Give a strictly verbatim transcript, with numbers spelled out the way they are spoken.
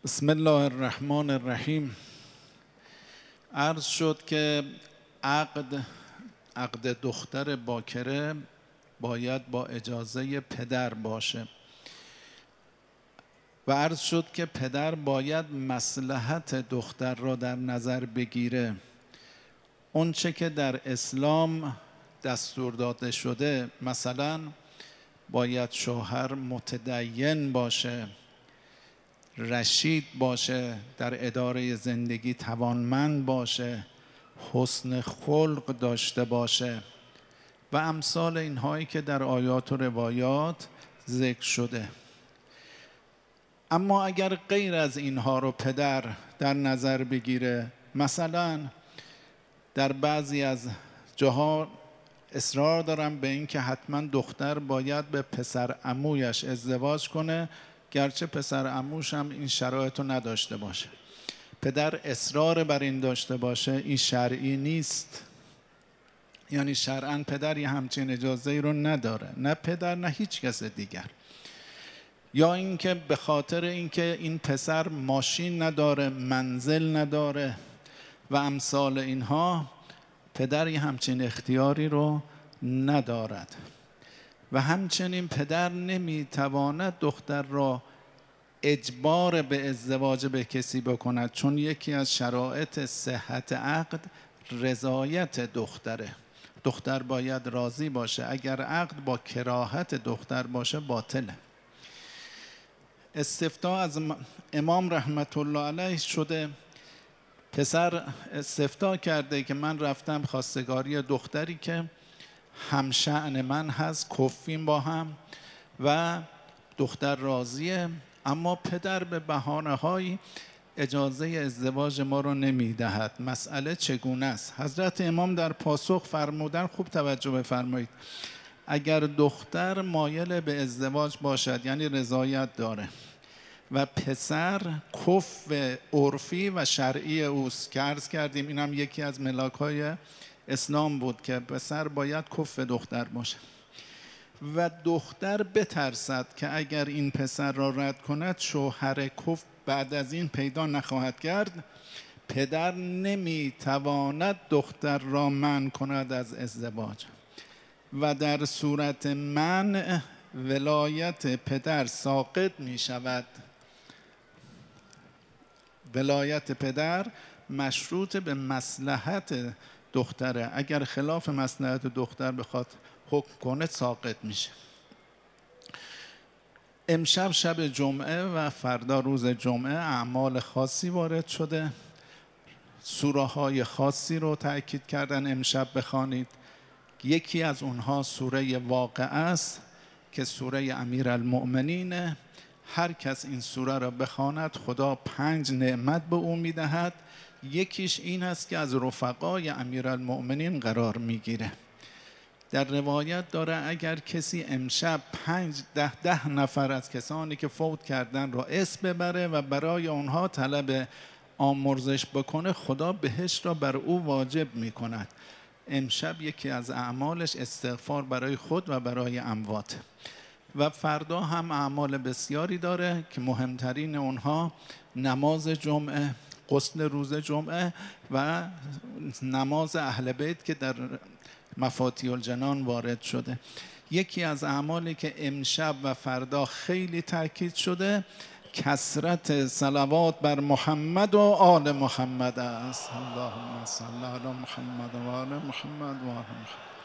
بسم الله الرحمن الرحیم. عرض شد که عقد عقد دختر باکره باید با اجازه پدر باشه و عرض شد که پدر باید مصلحت دختر را در نظر بگیره. اون چه که در اسلام دستور داده شده، مثلا باید شوهر متدین باشه، رشید باشه، در اداره زندگی توانمند باشه، حسن خلق داشته باشه و امثال اینهایی که در آیات و روایات ذکر شده. اما اگر غیر از اینها رو پدر در نظر بگیره، مثلا در بعضی از جاها اصرار دارم به این که حتما دختر باید به پسر عمویش ازدواج کنه، گرچه پسر عموش هم این شرایط رو نداشته باشه. پدر اصرار بر این داشته باشه، این شرعی نیست. یعنی شرعاً پدر یه همچین اجازه ای رو نداره، نه پدر نه هیچ کس دیگر. یا اینکه به خاطر اینکه این پسر ماشین نداره، منزل نداره و امثال اینها، پدر یه همچین اختیاری رو ندارد. و همچنین پدر نمیتواند دختر را اجبار به ازدواج به کسی بکند، چون یکی از شرایط صحت عقد رضایت دختره. دختر باید راضی باشه. اگر عقد با کراهت دختر باشه باطله. استفتاء از امام رحمت الله علیه شده، پسر استفتاء کرده که من رفتم خواستگاری دختری که همشأن من هست، کفیم با هم و دختر راضیه، اما پدر به بهانه‌هایی اجازه ازدواج ما رو نمیدهد. مسئله چگونه است؟ حضرت امام در پاسخ فرمودن، خوب توجه بفرمایید، اگر دختر مایل به ازدواج باشد، یعنی رضایت داره و پسر کف عرفی و شرعی اوست، که عرض کردیم اینم یکی از ملاک‌های اسلام بود که پسر باید کف دختر باشه و دختر بترسد که اگر این پسر را رد کند شوهر کف بعد از این پیدا نخواهد کرد، پدر نمیتواند دختر را منع کند از ازدواج و در صورت منع ولایت پدر ساقط می شود. ولایت پدر مشروط به مصلحت دختره. اگر خلاف مصلحت دختر بخواد حکم کنه ساقط میشه. امشب شب جمعه و فردا روز جمعه اعمال خاصی وارد شده. سوره های خاصی رو تأکید کردن امشب بخوانید. یکی از اونها سوره واقعه است که سوره امیرالمؤمنین. هر کس این سوره را بخواند خدا پنج نعمت به او میدهد. یکیش این است که از رفقای امیرالمؤمنین قرار میگیره. در روایت داره اگر کسی امشب پنج ده ده نفر از کسانی که فوت کردن را اسم ببره و برای اونها طلب آمرزش بکنه، خدا بهشت را بر او واجب میکند. امشب یکی از اعمالش استغفار برای خود و برای اموات. و فردا هم اعمال بسیاری داره که مهمترین اونها نماز جمعه، غسل روز جمعه و نماز اهل بیت که در مفاتیح الجنان وارد شده. یکی از اعمالی که امشب و فردا خیلی تاکید شده کثرت صلوات بر محمد و آل محمد است. اللهم صل علی محمد و آل محمد و آل محمد.